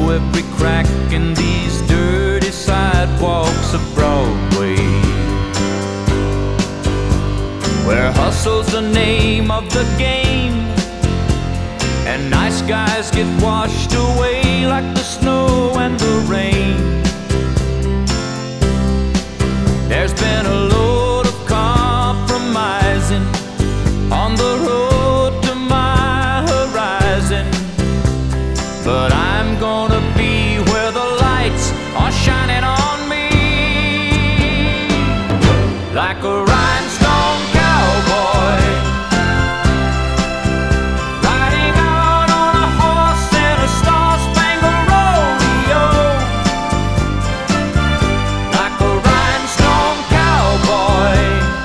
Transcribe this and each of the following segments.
every crack in these dirty sidewalks of Broadway, where hustle's the name of the game, and nice guys get washed away like the snow and the rain. There's been a load of compromising on the road to my horizon, but I'm gonna be where the lights are shining on me, like a rhinestone cowboy, riding out on a horse in a star-spangled rodeo, like a rhinestone cowboy,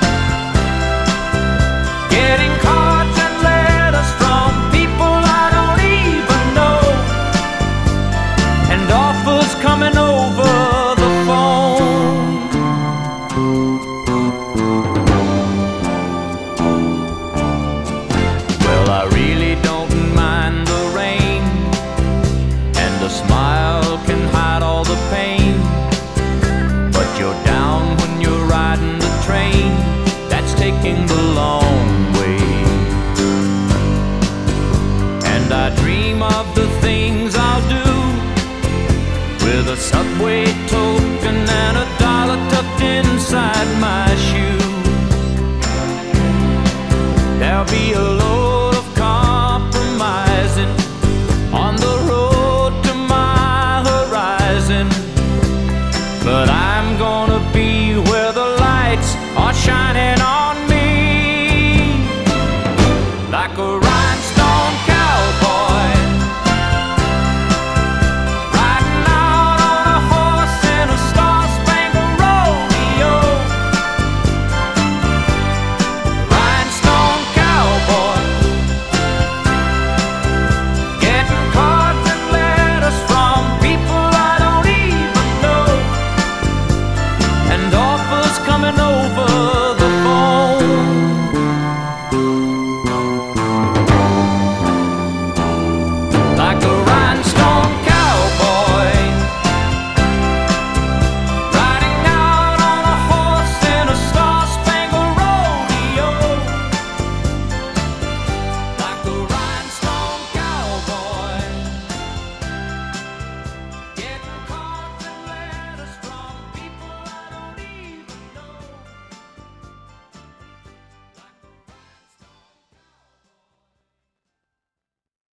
getting cards and letters from people I don't even know, and offers coming over the phone. Well, I really don't mind the rain, and a smile can hide all the pain, but you're down when you're riding the train that's taking the long way. And I dream of the things I'll do with a subway token and a dollar tucked inside my shoe. There'll be a load